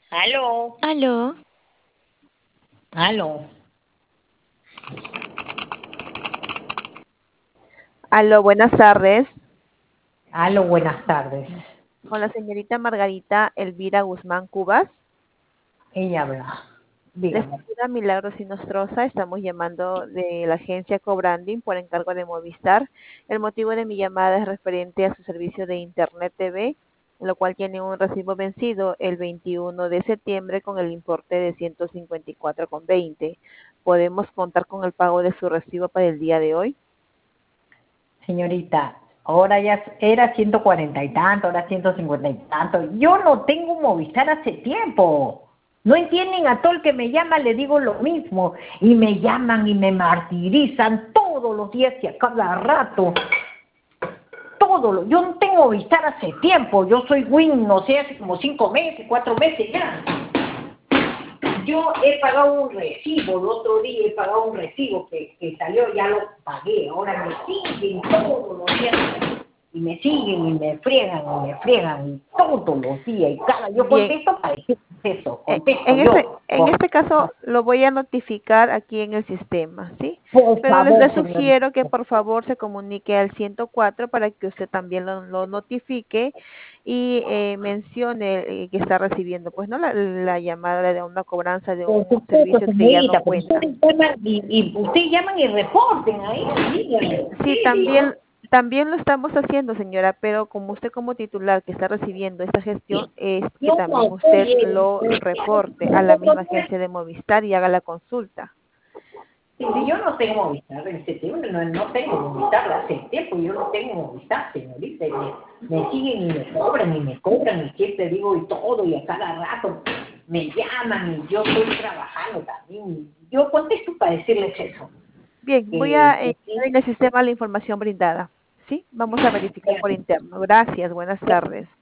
Aló, Aló, aló, Aló, buenas tardes. aló, buenas tardes. Con la señorita Margarita Elvira Guzmán Cubas. Ella habla, Les dígame. saluda Milagros Inostroza. Estamos llamando de la agencia Cobranding por encargo de Movistar. El motivo de mi llamada es referente a su servicio de Internet TV, en lo cual tiene un recibo vencido el 21 de septiembre con el importe de 154,20. ¿Podemos contar con el pago de su recibo para el día de hoy? Señorita, ahora ya era 140 y tanto, ahora 150 y tanto. Yo no tengo Movistar hace tiempo. No entienden, a todo el que me llama le digo lo mismo. Y me llaman y me martirizan todos los días y a cada rato. Yo no tengo Movistar hace tiempo. Yo soy Win, no sé, hace como 5 meses, 4 meses ya. Yo he pagado un recibo, el otro día he pagado un recibo que salió, ya lo pagué, ahora me siguen todos los días, y me siguen y me friegan, y todos los días, y yo Bien, contesto para decir eso, Eh, contesto En este, yo, en este caso lo voy a notificar aquí en el sistema, ¿sí? por Pero les favor, señorita. sugiero que por favor se comunique al 104 para que usted también lo notifique y mencione que está recibiendo, pues, ¿no? La llamada de una cobranza de Por un supuesto, servicio que ya no señorita, pero cuenta. ustedes llaman y reporten ahí, díganme, Sí, sí, díganme. también lo estamos haciendo, señora, pero como usted como titular que está recibiendo esta gestión, es que Yo no también usted estoy, lo reporte a la misma agencia de Movistar y haga la consulta. sí, ¿Sí? yo no tengo Movistar en septiembre, no tengo Movistar hace tiempo, yo no tengo Movistar, señorita, y me siguen y me cobran, y siempre digo y todo, y a cada rato me llaman, y yo estoy trabajando también, y yo contesto para decirles eso, Bien, voy a que sí, entrar en el sistema la información brindada. ¿Sí? Vamos a verificar por interno. Gracias, buenas tardes.